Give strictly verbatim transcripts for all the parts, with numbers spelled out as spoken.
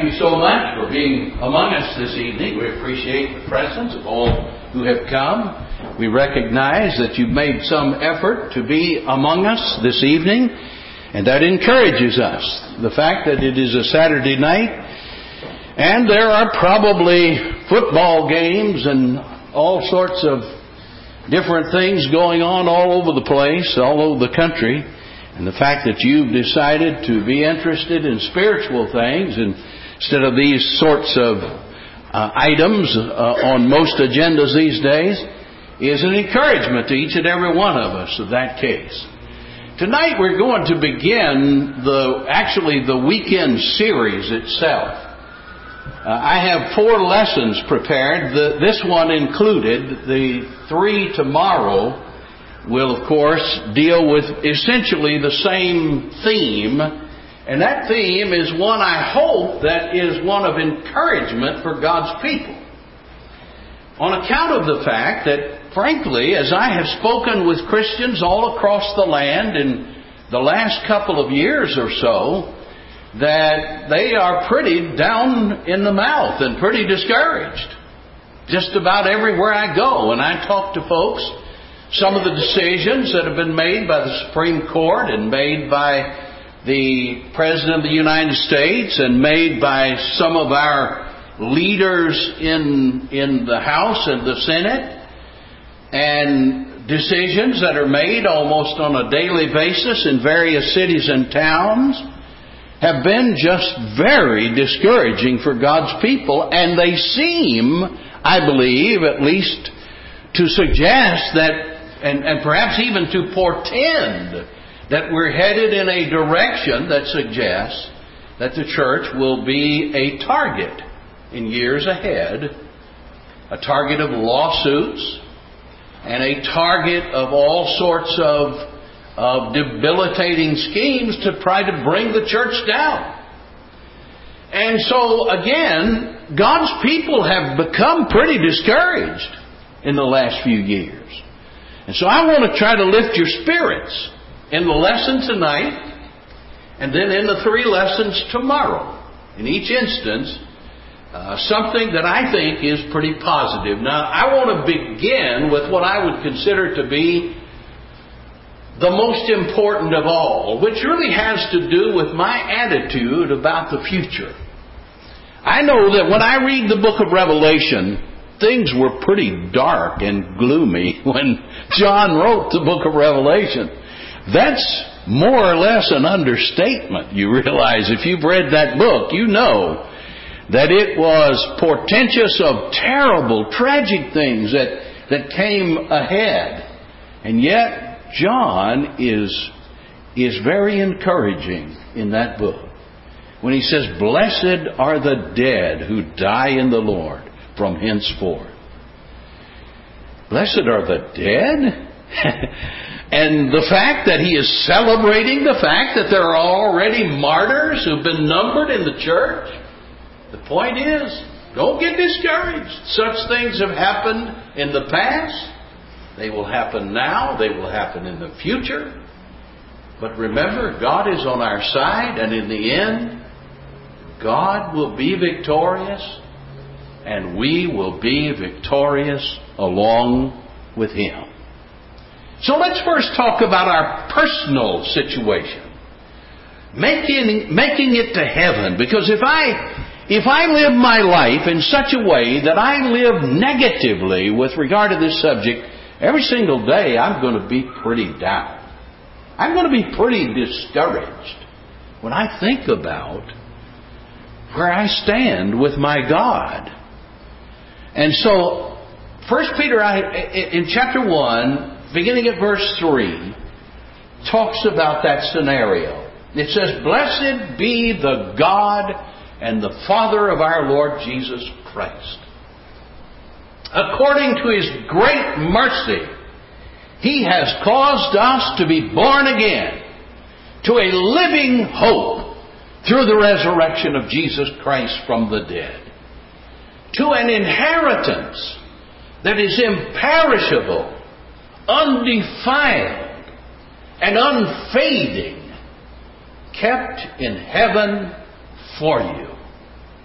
thank you so much for being among us this evening. We appreciate the presence of all who have come. We recognize that you've made some effort to be among us this evening, and that encourages us. The fact that it is a Saturday night, and there are probably football games and all sorts of different things going on all over the place, all over the country. And the fact that you've decided to be interested in spiritual things instead of these sorts of uh, items uh, on most agendas these days is an encouragement to each and every one of us of that case. Tonight we're going to begin the actually the weekend series itself. Uh, I have four lessons prepared. The, this one included. The three tomorrow will, of course, deal with essentially the same theme. And that theme is one I hope that is one of encouragement for God's people. On account of the fact that, frankly, as I have spoken with Christians all across the land in the last couple of years or so, that they are pretty down in the mouth and pretty discouraged. Just about everywhere I go, and I talk to folks, some of the decisions that have been made by the Supreme Court and made by the President of the United States and made by some of our leaders in in the House and the Senate, and decisions that are made almost on a daily basis in various cities and towns, have been just very discouraging for God's people, and they seem, I believe, at least to suggest that And, and perhaps even to portend that we're headed in a direction that suggests that the church will be a target in years ahead, a target of lawsuits, and a target of all sorts of, of debilitating schemes to try to bring the church down. And so, again, God's people have become pretty discouraged in the last few years. And so I want to try to lift your spirits in the lesson tonight and then in the three lessons tomorrow. In each instance, uh, something that I think is pretty positive. Now, I want to begin with what I would consider to be the most important of all, which really has to do with my attitude about the future. I know that when I read the book of Revelation, things were pretty dark and gloomy when John wrote the book of Revelation. That's more or less an understatement. You realize if you've read that book, you know that it was portentous of terrible, tragic things that, that came ahead. And yet, John is, is very encouraging in that book when he says, "Blessed are the dead who die in the Lord from henceforth." Blessed are the dead? And the fact that he is celebrating the fact that there are already martyrs who've been numbered in the church. The point is, don't get discouraged. Such things have happened in the past. They will happen now. They will happen in the future. But remember, God is on our side, and in the end, God will be victorious, and we will be victorious along with Him. So let's first talk about our personal situation. Making, making it to heaven. Because if I, if I live my life in such a way that I live negatively with regard to this subject, every single day I'm going to be pretty down. I'm going to be pretty discouraged when I think about where I stand with my God. And so, First Peter in chapter one, beginning at verse three, talks about that scenario. It says, "Blessed be the God and the Father of our Lord Jesus Christ. According to His great mercy, He has caused us to be born again to a living hope through the resurrection of Jesus Christ from the dead, to an inheritance that is imperishable, undefiled, and unfading, kept in heaven for you,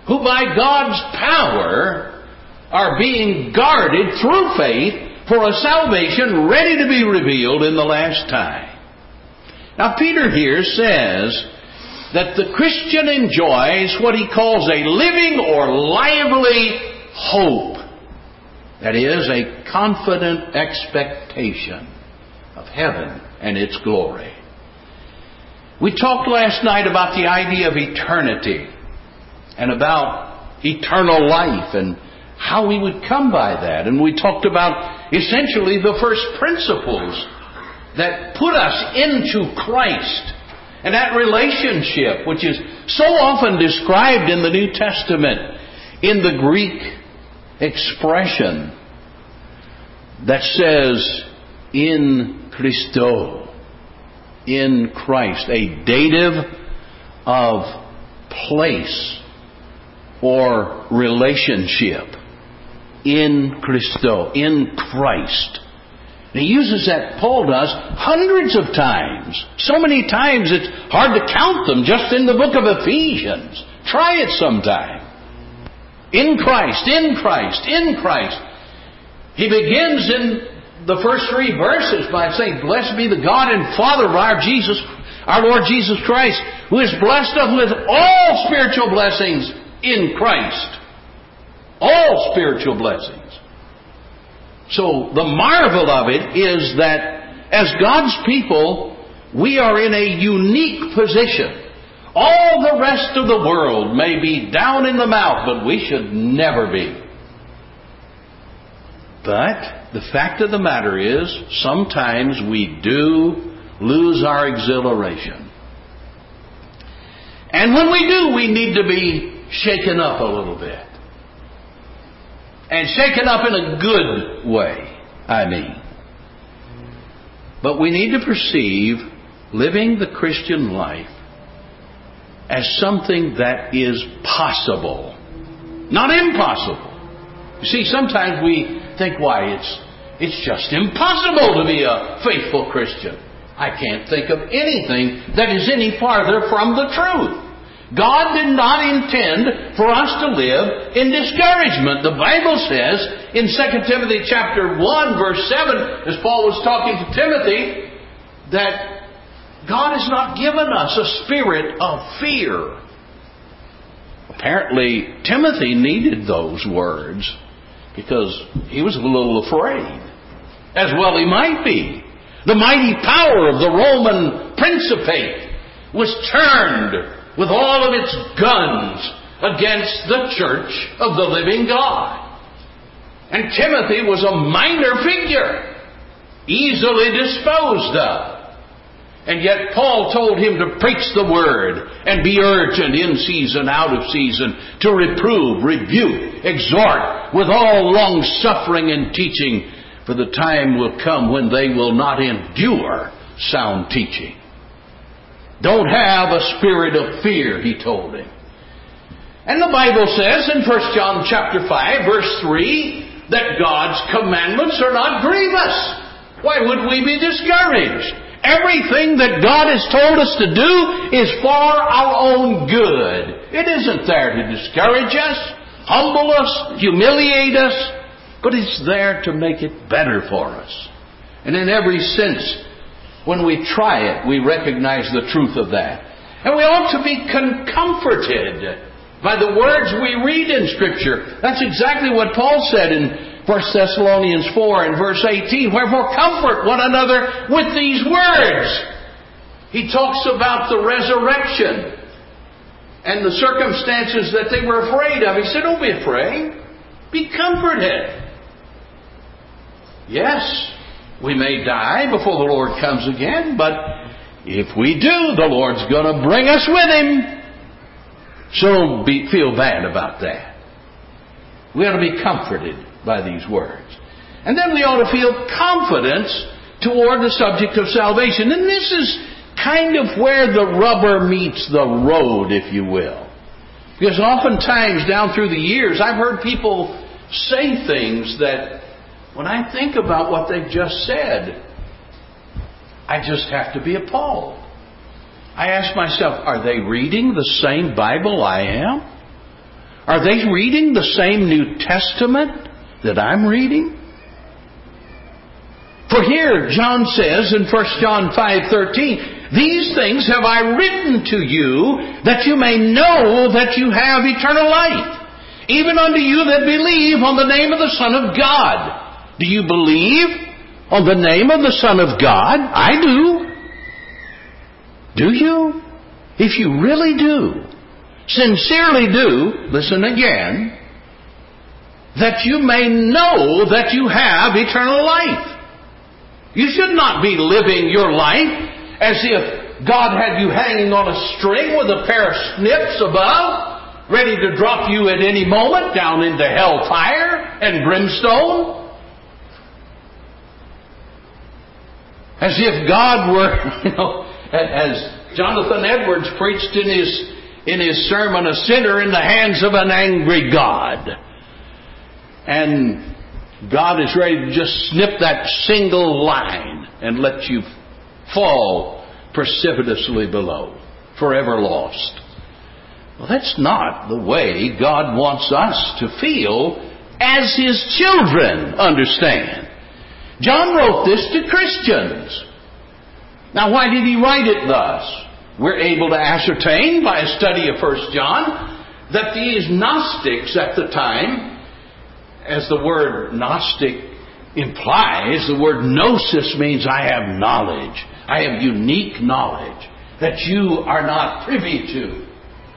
who by God's power are being guarded through faith for a salvation ready to be revealed in the last time. Now, Peter here says that the Christian enjoys what he calls a living or lively hope. That is, a confident expectation of heaven and its glory. We talked last night about the idea of eternity and about eternal life and how we would come by that. And we talked about essentially the first principles that put us into Christ and that relationship, which is so often described in the New Testament in the Greek expression that says, in Christo, in Christ, a dative of place or relationship. In Christo, in Christ. And he uses that, Paul does, hundreds of times. So many times it's hard to count them just in the book of Ephesians. Try it sometime. In Christ, in Christ, in Christ. He begins in the first three verses by saying, blessed be the God and Father of our Jesus, our Lord Jesus Christ, who has blessed us with all spiritual blessings in Christ. All spiritual blessings. So the marvel of it is that as God's people, we are in a unique position. All the rest of the world may be down in the mouth, but we should never be. But the fact of the matter is, sometimes we do lose our exhilaration. And when we do, we need to be shaken up a little bit. And shaken up in a good way, I mean. But we need to perceive living the Christian life as something that is possible, not impossible. You see, sometimes we think, why, it's, it's just impossible to be a faithful Christian. I can't think of anything that is any farther from the truth. God did not intend for us to live in discouragement. The Bible says in Second Timothy chapter one, verse seven, as Paul was talking to Timothy, that God has not given us a spirit of fear. Apparently, Timothy needed those words because he was a little afraid. As well he might be. The mighty power of the Roman Principate was turned with all of its guns against the church of the living God. And Timothy was a minor figure, easily disposed of. And yet Paul told him to preach the word and be urgent in season, out of season, to reprove, rebuke, exhort with all long suffering and teaching, for the time will come when they will not endure sound teaching. Don't have a spirit of fear, he told him. And the Bible says in First John chapter five, verse three, that God's commandments are not grievous. Why would we be discouraged? Everything that God has told us to do is for our own good. It isn't there to discourage us, humble us, humiliate us, but it's there to make it better for us. And in every sense, when we try it, we recognize the truth of that. And we ought to be comforted by the words we read in Scripture. That's exactly what Paul said in First Thessalonians four and verse eighteen. Wherefore comfort one another with these words. He talks about the resurrection and the circumstances that they were afraid of. He said, don't be afraid. Be comforted. Yes, we may die before the Lord comes again, but if we do, the Lord's going to bring us with Him. So don't be, feel bad about that. We ought to be comforted by these words. And then we ought to feel confidence toward the subject of salvation. And this is kind of where the rubber meets the road, if you will. Because oftentimes down through the years, I've heard people say things that, when I think about what they've just said, I just have to be appalled. I ask myself, are they reading the same Bible I am? Are they reading the same New Testament that I'm reading? For here, John says in First John five thirteen, these things have I written to you, that you may know that you have eternal life, even unto you that believe on the name of the Son of God. Do you believe on the name of the Son of God? I do. Do you? If you really do, sincerely do, listen again, that you may know that you have eternal life. You should not be living your life as if God had you hanging on a string with a pair of snips above, ready to drop you at any moment down into hellfire and brimstone. As if God were, you know, as Jonathan Edwards preached in his in his sermon, a sinner in the hands of an angry God. And God is ready to just snip that single line and let you fall precipitously below, forever lost. Well, that's not the way God wants us to feel as His children, understand. John wrote this to Christians. Now, why did he write it thus? We're able to ascertain by a study of First John that these Gnostics at the time, as the word Gnostic implies, the word gnosis means I have knowledge. I have unique knowledge that you are not privy to.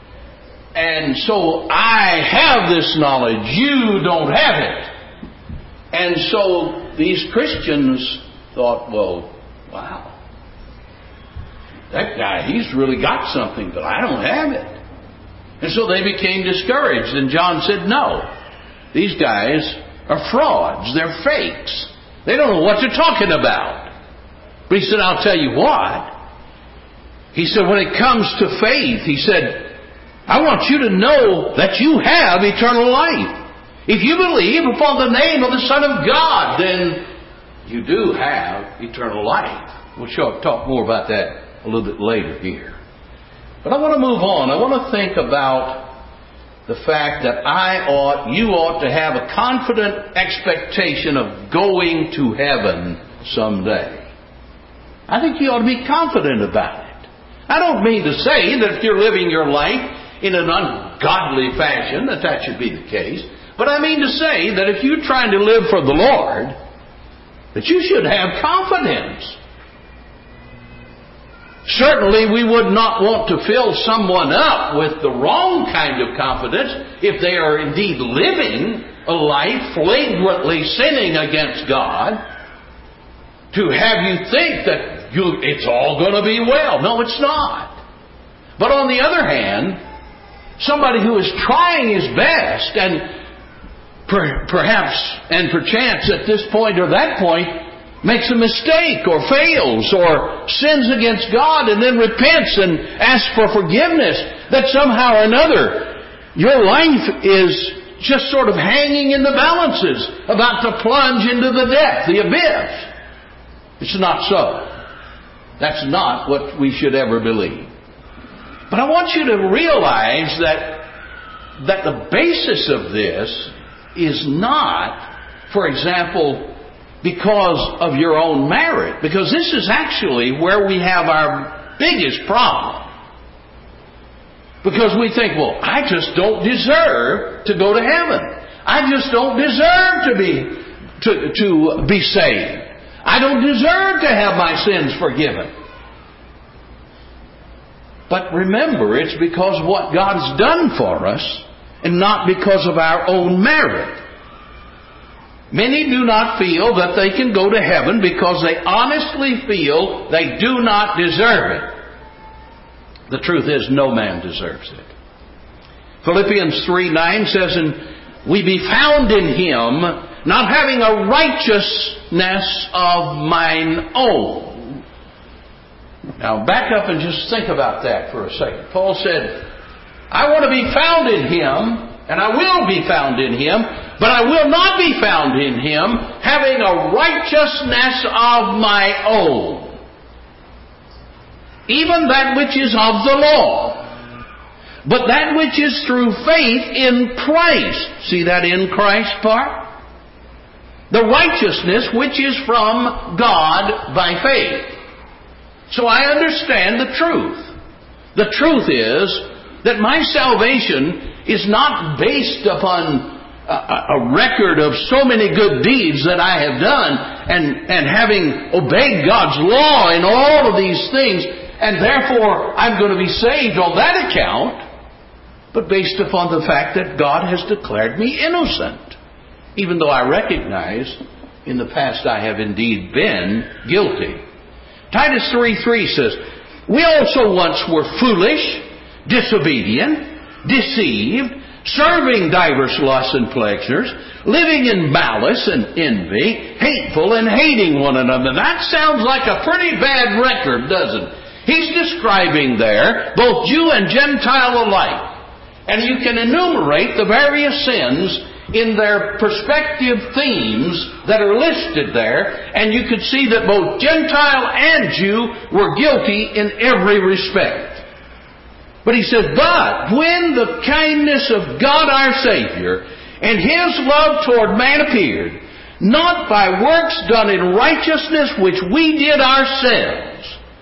And so I have this knowledge. You don't have it. And so these Christians thought, well, wow, that guy, he's really got something, but I don't have it. And so they became discouraged. And John said, no. These guys are frauds. They're fakes. They don't know what they're talking about. But he said, I'll tell you what. He said, when it comes to faith, he said, I want you to know that you have eternal life. If you believe upon the name of the Son of God, then you do have eternal life. We'll talk more about that a little bit later here. But I want to move on. I want to think about the fact that I ought, you ought to have a confident expectation of going to heaven someday. I think you ought to be confident about it. I don't mean to say that if you're living your life in an ungodly fashion, that that should be the case. But I mean to say that if you're trying to live for the Lord, that you should have confidence. Certainly we would not want to fill someone up with the wrong kind of confidence if they are indeed living a life flagrantly sinning against God, to have you think that you, it's all going to be well. No, it's not. But on the other hand, somebody who is trying his best and per, perhaps and perchance at this point or that point makes a mistake or fails or sins against God and then repents and asks for forgiveness, that somehow or another your life is just sort of hanging in the balances, about to plunge into the depth, the abyss. It's not so. That's not what we should ever believe. But I want you to realize that, that the basis of this is not, for example, because of your own merit. Because this is actually where we have our biggest problem. Because we think, well, I just don't deserve to go to heaven. I just don't deserve to be to, to be saved. I don't deserve to have my sins forgiven. But remember, it's because of what God's done for us and not because of our own merit. Many do not feel that they can go to heaven because they honestly feel they do not deserve it. The truth is, no man deserves it. Philippians three nine says, and we be found in Him, not having a righteousness of mine own. Now back up and just think about that for a second. Paul said, I want to be found in Him, and I will be found in Him, but I will not be found in Him having a righteousness of my own, even that which is of the law, but that which is through faith in Christ. See that in Christ part? The righteousness which is from God by faith. So I understand the truth. The truth is that my salvation is not based upon a, a record of so many good deeds that I have done and, and having obeyed God's law in all of these things, and therefore I'm going to be saved on that account, but based upon the fact that God has declared me innocent, even though I recognize in the past I have indeed been guilty. Titus three three says, we also once were foolish, disobedient, deceived, serving divers lusts and pleasures, living in malice and envy, hateful and hating one another. That sounds like a pretty bad record, doesn't it? He's describing there both Jew and Gentile alike. And you can enumerate the various sins in their perspective themes that are listed there, and you could see that both Gentile and Jew were guilty in every respect. But he said, but when the kindness of God our Savior and His love toward man appeared, not by works done in righteousness which we did ourselves,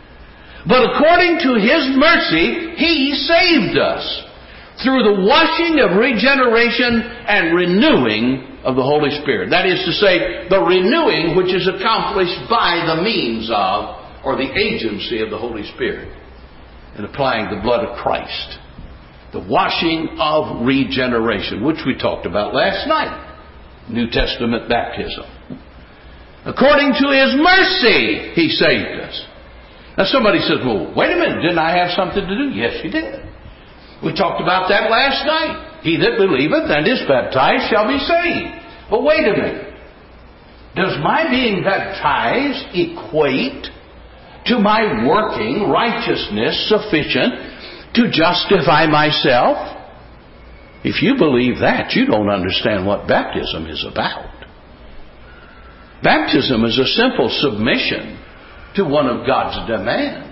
but according to His mercy He saved us, through the washing of regeneration and renewing of the Holy Spirit. That is to say, the renewing which is accomplished by the means of, or the agency of the Holy Spirit, in applying the blood of Christ. The washing of regeneration, which we talked about last night. New Testament baptism. According to His mercy, He saved us. Now somebody says, well, wait a minute, didn't I have something to do? Yes, you did. We talked about that last night. He that believeth and is baptized shall be saved. But wait a minute. Does my being baptized equate to my working righteousness sufficient to justify myself? If you believe that, you don't understand what baptism is about. Baptism is a simple submission to one of God's demands.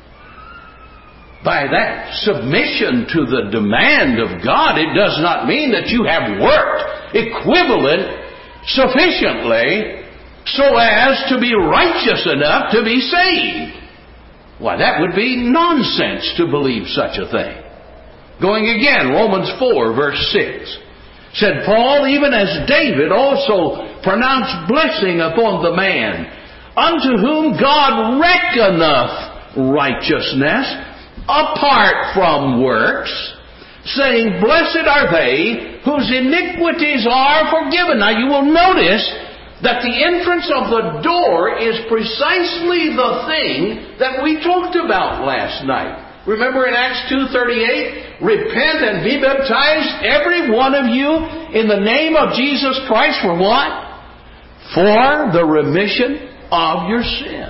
By that submission to the demand of God, it does not mean that you have worked equivalent sufficiently so as to be righteous enough to be saved. Why, that would be nonsense to believe such a thing. Going again, Romans four, verse six. Said Paul, even as David also pronounced blessing upon the man, unto whom God reckoneth righteousness, apart from works, saying, blessed are they whose iniquities are forgiven. Now you will notice that the entrance of the door is precisely the thing that we talked about last night. Remember in Acts two thirty-eight, repent and be baptized, every one of you, in the name of Jesus Christ, for what? For the remission of your sins.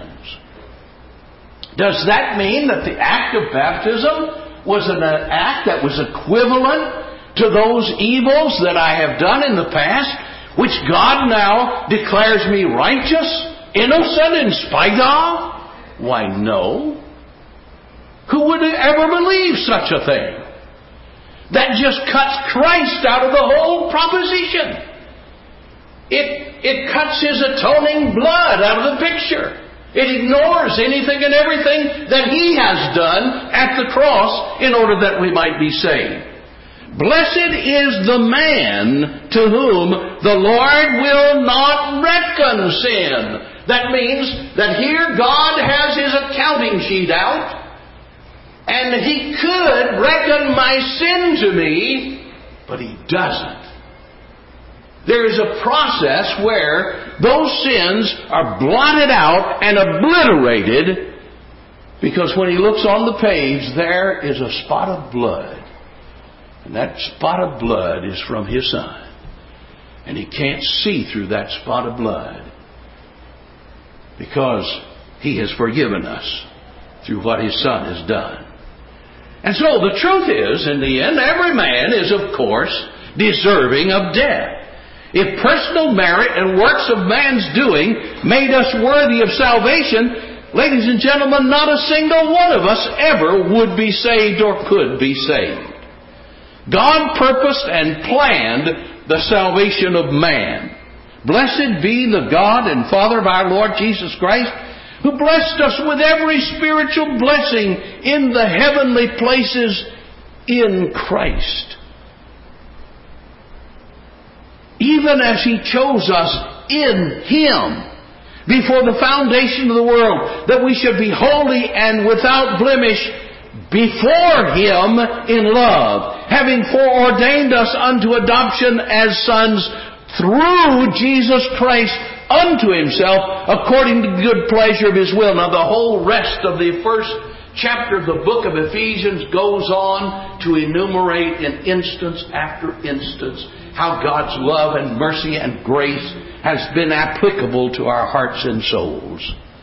Does that mean that the act of baptism was an act that was equivalent to those evils that I have done in the past, which God now declares me righteous, innocent in spite of? Why, no. Who would ever believe such a thing? That just cuts Christ out of the whole proposition. It, it cuts His atoning blood out of the picture. It ignores anything and everything that He has done at the cross in order that we might be saved. Blessed is the man to whom the Lord will not reckon sin. That means that here God has His accounting sheet out, and He could reckon my sin to me, but He doesn't. There is a process where those sins are blotted out and obliterated, because when He looks on the page, there is a spot of blood. And that spot of blood is from His Son. And He can't see through that spot of blood, because He has forgiven us through what His Son has done. And so the truth is, in the end, every man is, of course, deserving of death. If personal merit and works of man's doing made us worthy of salvation, ladies and gentlemen, not a single one of us ever would be saved or could be saved. God purposed and planned the salvation of man. Blessed be the God and Father of our Lord Jesus Christ, who blessed us with every spiritual blessing in the heavenly places in Christ. Even as He chose us in Him before the foundation of the world, that we should be holy and without blemish before Him in love, having foreordained us unto adoption as sons through Jesus Christ unto Himself, according to the good pleasure of His will. Now the whole rest of the first chapter of the book of Ephesians goes on to enumerate in instance after instance how God's love and mercy and grace has been applicable to our hearts and souls.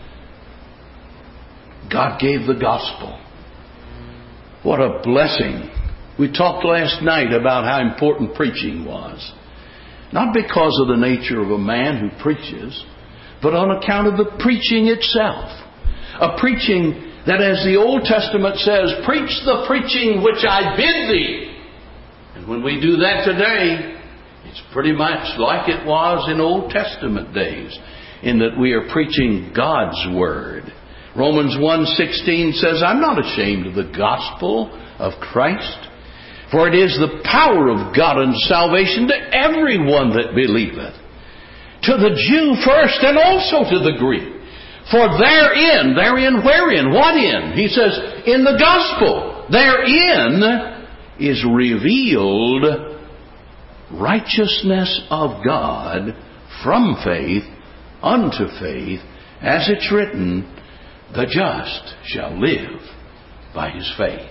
God gave the gospel. What a blessing. We talked last night about how important preaching was. Not because of the nature of a man who preaches, but on account of the preaching itself. A preaching that, as the Old Testament says, preach the preaching which I bid thee. And when we do that today, it's pretty much like it was in Old Testament days, in that we are preaching God's Word. Romans one sixteen says, I'm not ashamed of the gospel of Christ, for it is the power of God unto salvation to everyone that believeth, to the Jew first and also to the Greek. For therein, therein wherein, what in? He says, in the gospel, therein is revealed righteousness of God from faith unto faith, as it's written, the just shall live by his faith.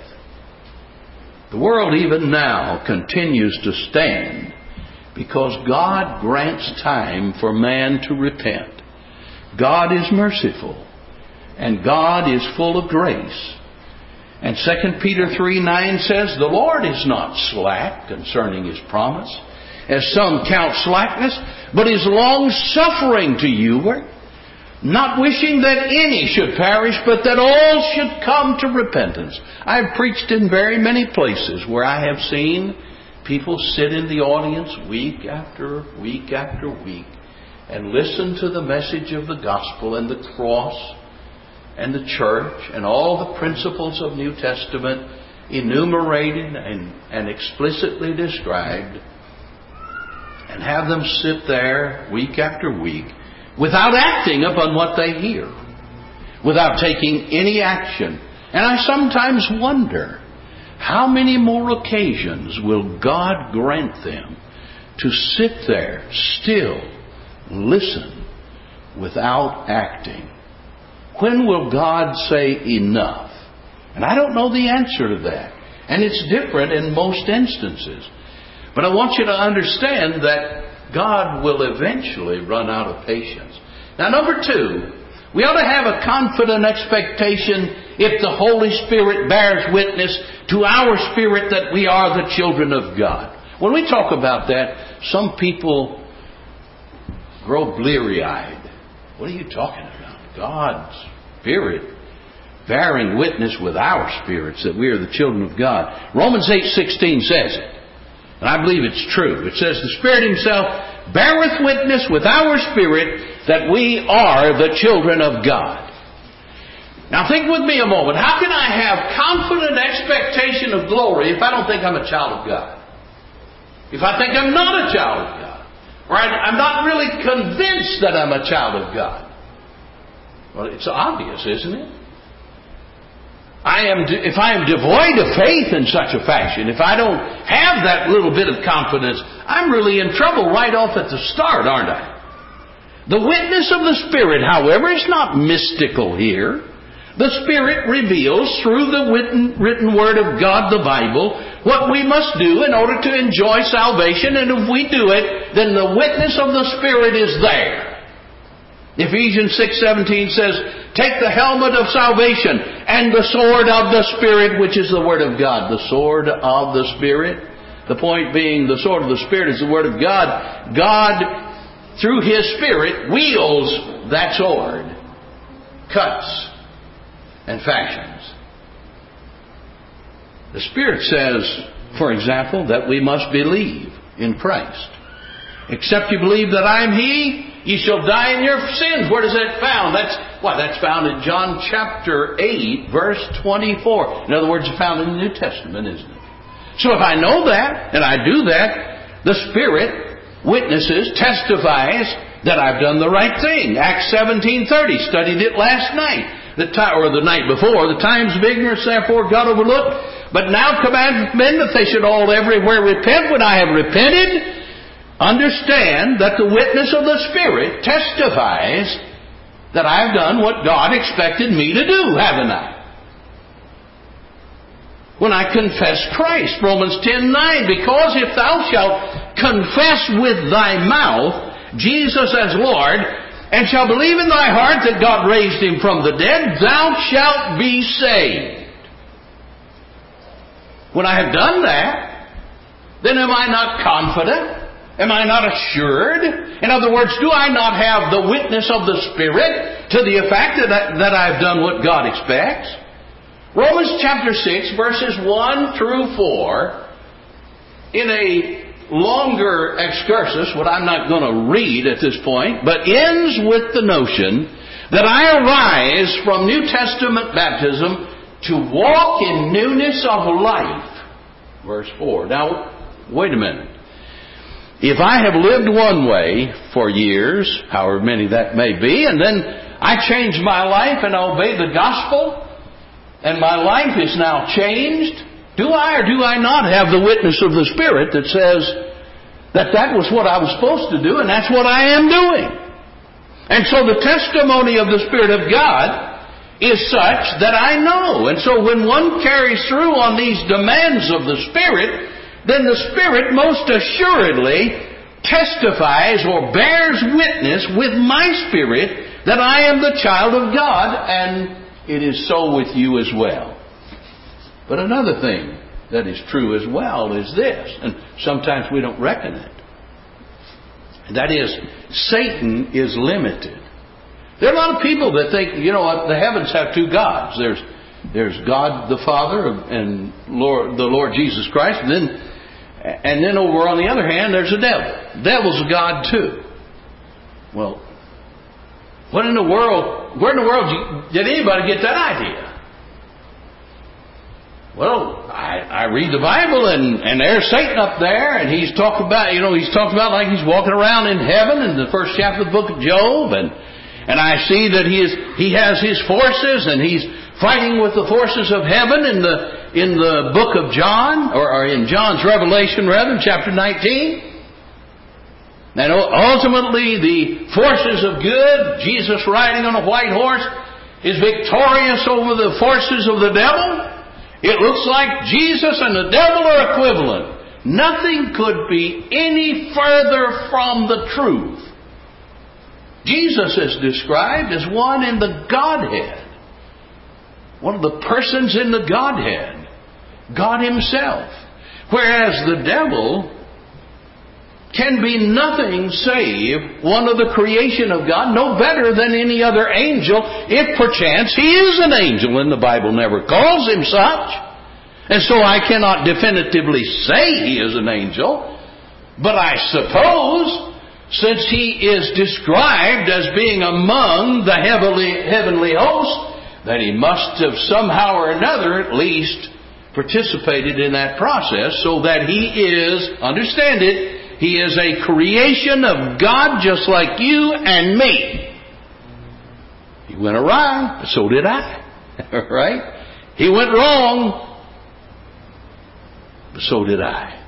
The world even now continues to stand because God grants time for man to repent. God is merciful, and God is full of grace. And Second Peter three nine says, the Lord is not slack concerning His promise, as some count slackness, but is long-suffering to you, not wishing that any should perish, but that all should come to repentance. I've preached in very many places where I have seen people sit in the audience week after week after week and listen to the message of the gospel and the cross and the church and all the principles of New Testament enumerated and, and explicitly described, and have them sit there week after week without acting upon what they hear, without taking any action. And I sometimes wonder, how many more occasions will God grant them to sit there still, listen, without acting? When will God say enough? And I don't know the answer to that. And it's different in most instances. But I want you to understand that God will eventually run out of patience. Now, number two, we ought to have a confident expectation if the Holy Spirit bears witness to our spirit that we are the children of God. When we talk about that, some people grow bleary-eyed. What are you talking about? God's Spirit bearing witness with our spirits that we are the children of God. Romans eight sixteen says it. And I believe it's true. It says, the Spirit Himself beareth witness with our spirit that we are the children of God. Now think with me a moment. How can I have confident expectation of glory if I don't think I'm a child of God? If I think I'm not a child of God? Or I'm not really convinced that I'm a child of God? Well, it's obvious, isn't it? I am, if I am devoid of faith in such a fashion, if I don't have that little bit of confidence, I'm really in trouble right off at the start, aren't I? The witness of the Spirit, however, is not mystical here. The Spirit reveals through the written, written Word of God, the Bible, what we must do in order to enjoy salvation. And if we do it, then the witness of the Spirit is there. Ephesians six seventeen says, take the helmet of salvation and the sword of the Spirit, which is the Word of God. The sword of the Spirit. The point being, the sword of the Spirit is the Word of God. God, through His Spirit, wields that sword. Cuts and fashions. The Spirit says, For example, that we must believe in Christ. Except you believe that I am He, ye shall die in your sins. Where does that found? That's why that's found in John chapter eight, verse twenty-four. In other words, it's found in the New Testament, isn't it? So if I know that, and I do that, the Spirit witnesses, testifies that I've done the right thing. Acts seventeen thirty, studied it last night. The time, or the night before. The times of ignorance, therefore, God overlooked. But now command men that they should all everywhere repent. When I have repented, understand that the witness of the Spirit testifies that I've done what God expected me to do, haven't I? When I confess Christ, Romans ten nine, because if thou shalt confess with thy mouth Jesus as Lord, and shalt believe in thy heart that God raised Him from the dead, thou shalt be saved. When I have done that, then am I not confident? Am I not assured? In other words, do I not have the witness of the Spirit to the effect that, I, that I've done what God expects? Romans chapter six, verses one through four, in a longer excursus, what I'm not going to read at this point, but ends with the notion that I arise from New Testament baptism to walk in newness of life. Verse four. Now, wait a minute. If I have lived one way for years, however many that may be, and then I change my life and obey the gospel, and my life is now changed, do I or do I not have the witness of the Spirit that says that that was what I was supposed to do and that's what I am doing? And so the testimony of the Spirit of God is such that I know. And so when one carries through on these demands of the Spirit, then the Spirit most assuredly testifies or bears witness with my spirit that I am the child of God, and it is so with you as well. But another thing that is true as well is this, and sometimes we don't reckon it. That is, Satan is limited. There are a lot of people that think, you know what, the heavens have two gods. There's there's God the Father and Lord, the Lord Jesus Christ, and then and then over on the other hand, there's the devil. The devil's a god too. Well, what in the world, where in the world did anybody get that idea? Well, I, I read the Bible, and, and there's Satan up there, and he's talking about, you know, he's talking about like he's walking around in heaven in the first chapter of the book of Job, and and I see that he is he has his forces, and he's fighting with the forces of heaven in the in the book of John, or, or in John's Revelation, rather, chapter nineteen. And ultimately, the forces of good, Jesus riding on a white horse, is victorious over the forces of the devil. It looks like Jesus and the devil are equivalent. Nothing could be any further from the truth. Jesus is described as one in the Godhead. One of the persons in the Godhead. God Himself. Whereas the devil can be nothing save one of the creation of God, no better than any other angel, if perchance he is an angel, and the Bible never calls him such. And so I cannot definitively say he is an angel, but I suppose, since he is described as being among the heavenly, heavenly host, that he must have somehow or another at least participated in that process, so that he is, understand it, he is a creation of God just like you and me. He went awry, but so did I. Right? He went wrong, but so did I.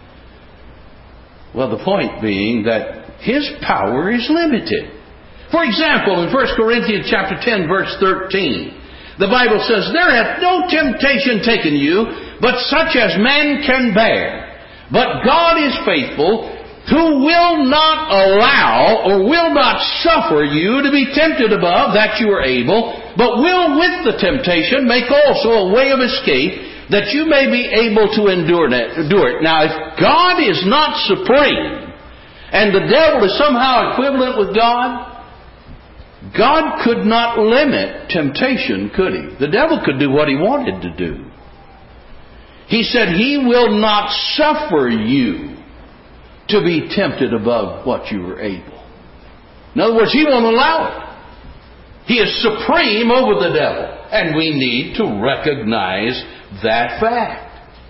Well, the point being that His power is limited. For example, in First Corinthians chapter ten, verse thirteen, the Bible says, "There hath no temptation taken you, but such as man can bear. But God is faithful, who will not allow or will not suffer you to be tempted above that you are able, but will with the temptation make also a way of escape, that you may be able to endure it." Now, if God is not supreme, and the devil is somehow equivalent with God, God could not limit temptation, could He? The devil could do what he wanted to do. He said He will not suffer you to be tempted above what you are able. In other words, He won't allow it. He is supreme over the devil. And we need to recognize that fact.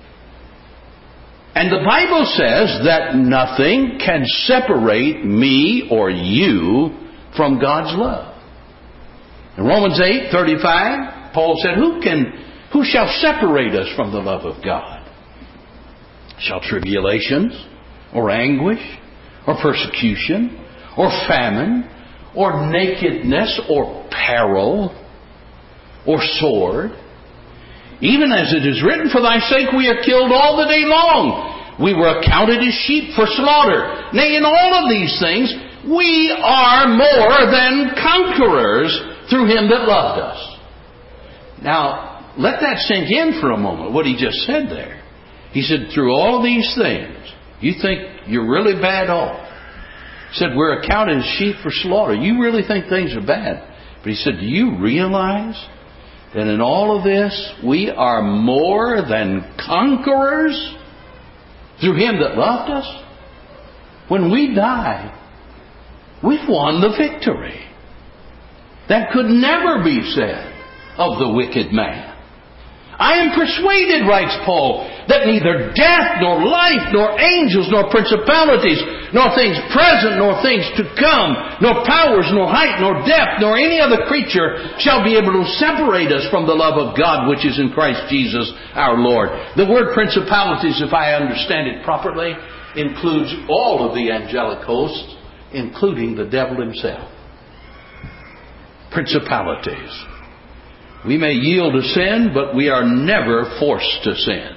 And the Bible says that nothing can separate me or you from God's love. In Romans eight thirty-five, Paul said, Who can, who shall separate us from the love of God? Shall tribulations, or anguish, or persecution, or famine, or nakedness, or peril, or sword? Even as it is written, For thy sake we are killed all the day long. We were accounted as sheep for slaughter. Nay, in all of these things, we are more than conquerors through Him that loved us. Now, let that sink in for a moment, what he just said there. He said, through all these things, you think you're really bad off. He said, we're accounted as sheep for slaughter. You really think things are bad. But he said, do you realize that in all of this, we are more than conquerors through Him that loved us? When we die, we've won the victory. That could never be said of the wicked man. I am persuaded, writes Paul, that neither death, nor life, nor angels, nor principalities, nor things present, nor things to come, nor powers, nor height, nor depth, nor any other creature shall be able to separate us from the love of God which is in Christ Jesus our Lord. The word principalities, if I understand it properly, includes all of the angelic hosts, including the devil himself. Principalities. We may yield to sin, but we are never forced to sin.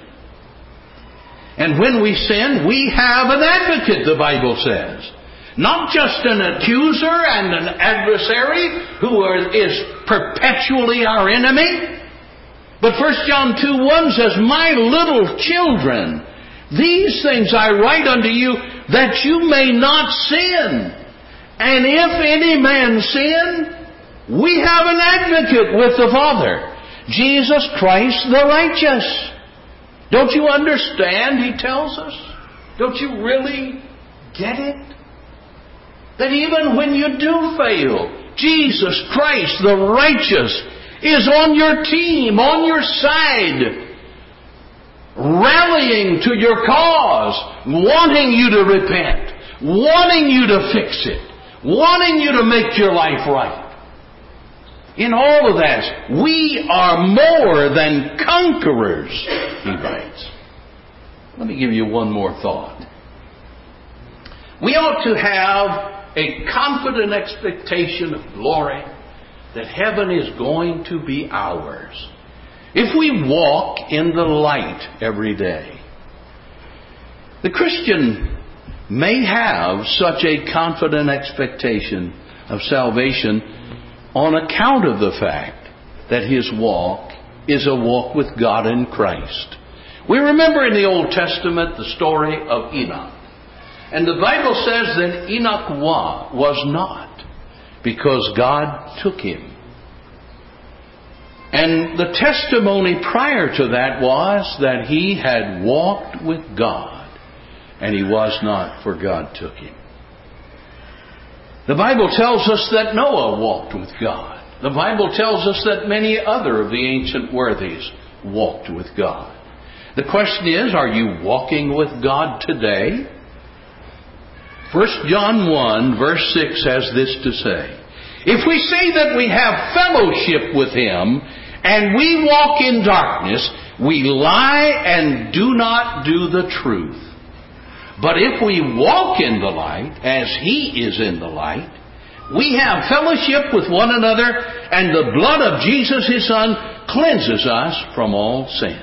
And when we sin, we have an advocate, the Bible says. Not just an accuser and an adversary who is perpetually our enemy. But First John two one says, My little children, these things I write unto you, that you may not sin. And if any man sin, we have an advocate with the Father, Jesus Christ the righteous. Don't you understand, he tells us? Don't you really get it? That even when you do fail, Jesus Christ the righteous is on your team, on your side, rallying to your cause, wanting you to repent, wanting you to fix it, wanting you to make your life right. In all of that, we are more than conquerors, he writes. Let me give you one more thought. We ought to have a confident expectation of glory that heaven is going to be ours if we walk in the light every day. The Christian may have such a confident expectation of salvation on account of the fact that his walk is a walk with God in Christ. We remember in the Old Testament the story of Enoch. And the Bible says that Enoch was not, because God took him. And the testimony prior to that was that he had walked with God, and he was not, for God took him. The Bible tells us that Noah walked with God. The Bible tells us that many other of the ancient worthies walked with God. The question is, are you walking with God today? First John one verse six has this to say. If we say that we have fellowship with Him and we walk in darkness, we lie and do not do the truth. But if we walk in the light, as He is in the light, we have fellowship with one another, and the blood of Jesus, His Son, cleanses us from all sin.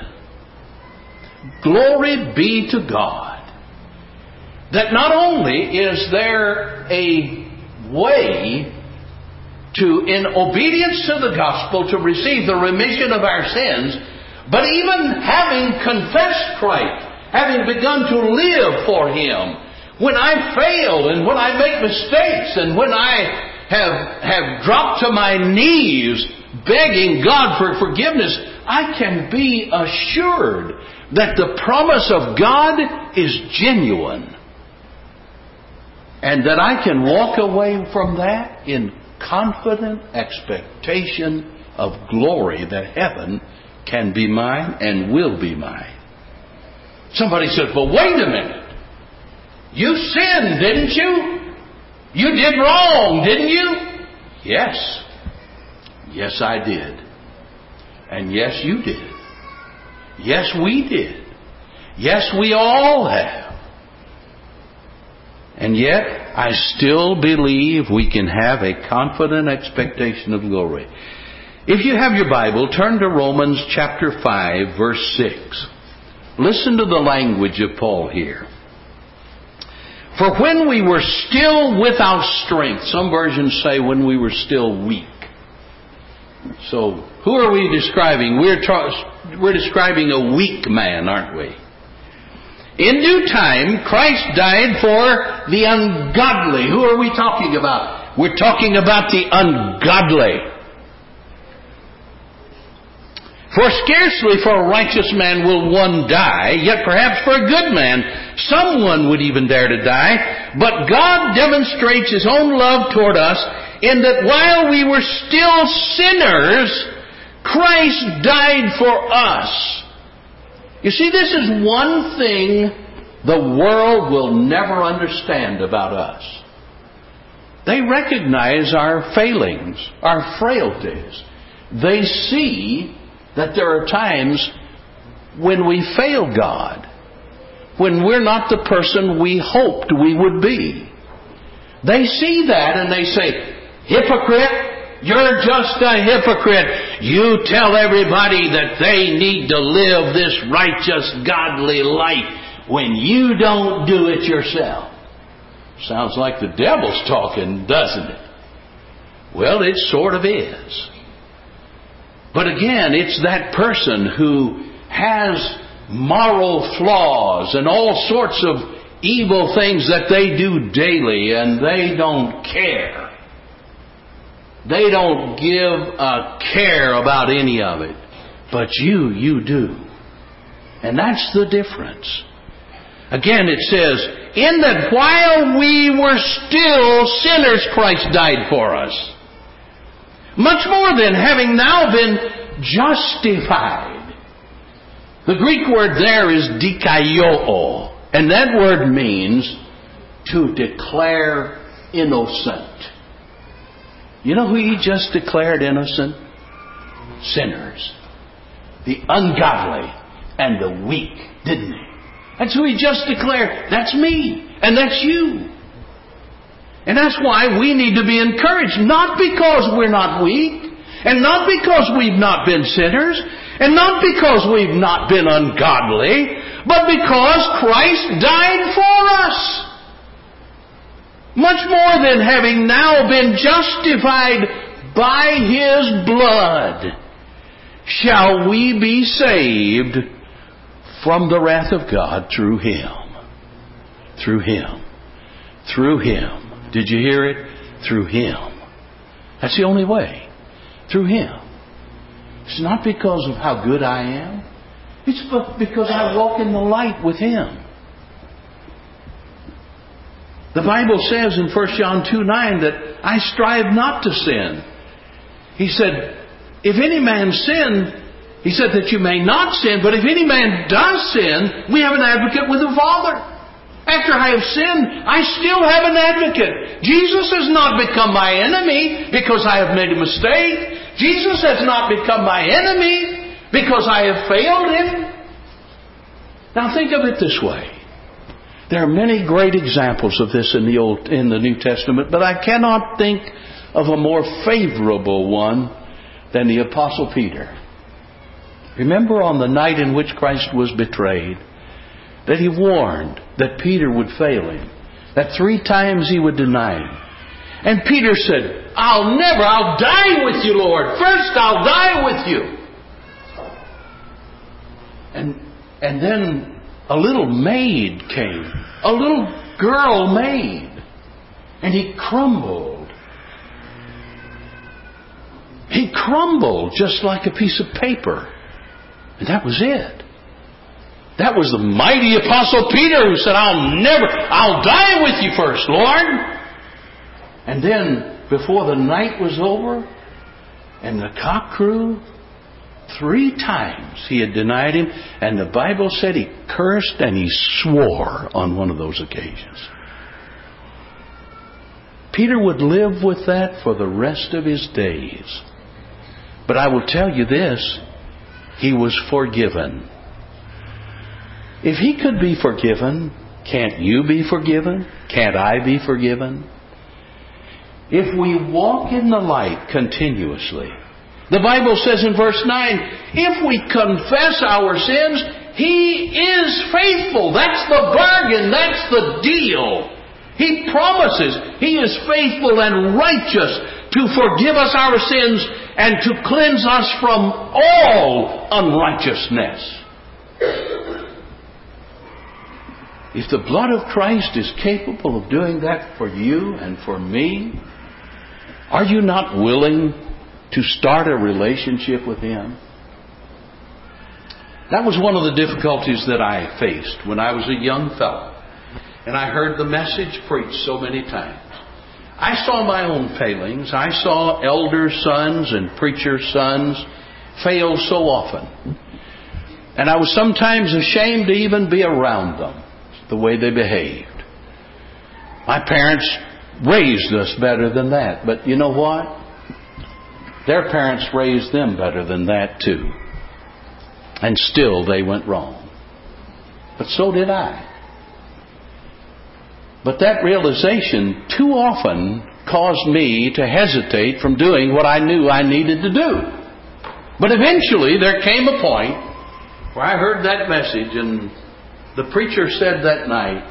Glory be to God, that not only is there a way to, in obedience to the gospel, to receive the remission of our sins, but even having confessed Christ, having begun to live for Him, when I fail and when I make mistakes and when I have, have dropped to my knees begging God for forgiveness, I can be assured that the promise of God is genuine, and that I can walk away from that in confident expectation of glory, that heaven can be mine and will be mine. Somebody says, "Well, wait a minute. You sinned, didn't you? You did wrong, didn't you?" Yes. Yes, I did. And yes, you did. Yes, we did. Yes, we all have. And yet, I still believe we can have a confident expectation of glory. If you have your Bible, turn to Romans chapter five, verse six. Listen to the language of Paul here. "For when we were still without strength," some versions say when we were still weak. So, who are we describing? We're, tra- we're describing a weak man, aren't we? "In due time, Christ died for the ungodly." Who are we talking about? We're talking about the ungodly. "For scarcely for a righteous man will one die, yet perhaps for a good man someone would even dare to die. But God demonstrates His own love toward us in that while we were still sinners, Christ died for us." You see, this is one thing the world will never understand about us. They recognize our failings, our frailties. They see that there are times when we fail God, when we're not the person we hoped we would be. They see that and they say, "Hypocrite, you're just a hypocrite. You tell everybody that they need to live this righteous, godly life when you don't do it yourself." Sounds like the devil's talking, doesn't it? Well, it sort of is. But again, it's that person who has moral flaws and all sorts of evil things that they do daily, and they don't care. They don't give a care about any of it. But you, you do. And that's the difference. Again, it says, "In that while we were still sinners, Christ died for us. Much more than having now been justified." The Greek word there is dikaio, and that word means to declare innocent. You know who He just declared innocent? Sinners. The ungodly and the weak, didn't He? That's who He just declared. That's me, and that's you. And that's why we need to be encouraged, not because we're not weak, and not because we've not been sinners, and not because we've not been ungodly, but because Christ died for us. Much more than having now been justified by His blood, shall we be saved from the wrath of God through Him. Through Him. Through Him. Did you hear it? Through Him. That's the only way. Through Him. It's not because of how good I am. It's because I walk in the light with Him. The Bible says in First John two nine that I strive not to sin. He said, if any man sin, He said that you may not sin, but if any man does sin, we have an advocate with the Father. After I have sinned, I still have an advocate. Jesus has not become my enemy because I have made a mistake. Jesus has not become my enemy because I have failed Him. Now think of it this way. There are many great examples of this in the Old, in the New Testament, but I cannot think of a more favorable one than the Apostle Peter. Remember on the night in which Christ was betrayed, that He warned that Peter would fail Him, that three times he would deny Him. And Peter said, I'll never, I'll die with you, Lord. First I'll die with you. And, and then a little maid came, a little girl maid, and he crumbled. He crumbled just like a piece of paper. And that was it. That was the mighty Apostle Peter who said, I'll never, I'll die with you first, Lord. And then, before the night was over, and the cock crew, three times he had denied Him, and the Bible said he cursed and he swore on one of those occasions. Peter would live with that for the rest of his days. But I will tell you this, he was forgiven. If he could be forgiven, can't you be forgiven? Can't I be forgiven? If we walk in the light continuously, the Bible says in verse nine, if we confess our sins, He is faithful. That's the bargain. That's the deal. He promises He is faithful and righteous to forgive us our sins and to cleanse us from all unrighteousness. If the blood of Christ is capable of doing that for you and for me, are you not willing to start a relationship with Him? That was one of the difficulties that I faced when I was a young fellow. And I heard the message preached so many times. I saw my own failings. I saw elder sons and preacher sons fail so often. And I was sometimes ashamed to even be around them, the way they behaved. My parents raised us better than that. But you know what? Their parents raised them better than that too. And still they went wrong. But so did I. But that realization too often caused me to hesitate from doing what I knew I needed to do. But eventually there came a point where I heard that message, and the preacher said that night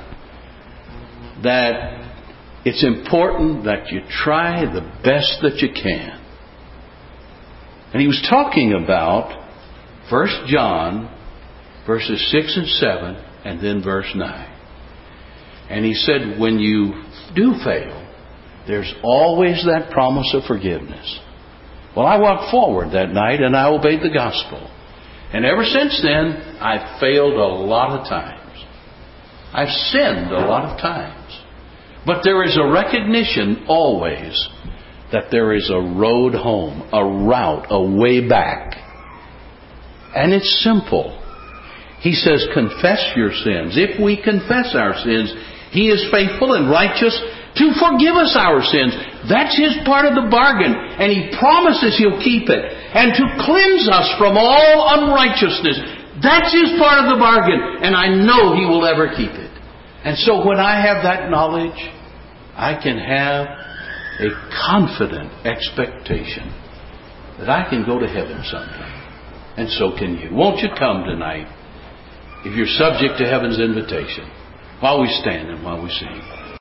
that it's important that you try the best that you can. And he was talking about First John verses six and seven and then verse nine. And he said, when you do fail, there's always that promise of forgiveness. Well, I walked forward that night and I obeyed the gospel. And ever since then, I've failed a lot of times. I've sinned a lot of times. But there is a recognition always that there is a road home, a route, a way back. And it's simple. He says, confess your sins. If we confess our sins, He is faithful and righteous to forgive us our sins. That's His part of the bargain. And He promises He'll keep it. And to cleanse us from all unrighteousness. That's His part of the bargain. And I know He will ever keep it. And so when I have that knowledge, I can have a confident expectation that I can go to heaven someday. And so can you. Won't you come tonight if you're subject to heaven's invitation while we stand and while we sing?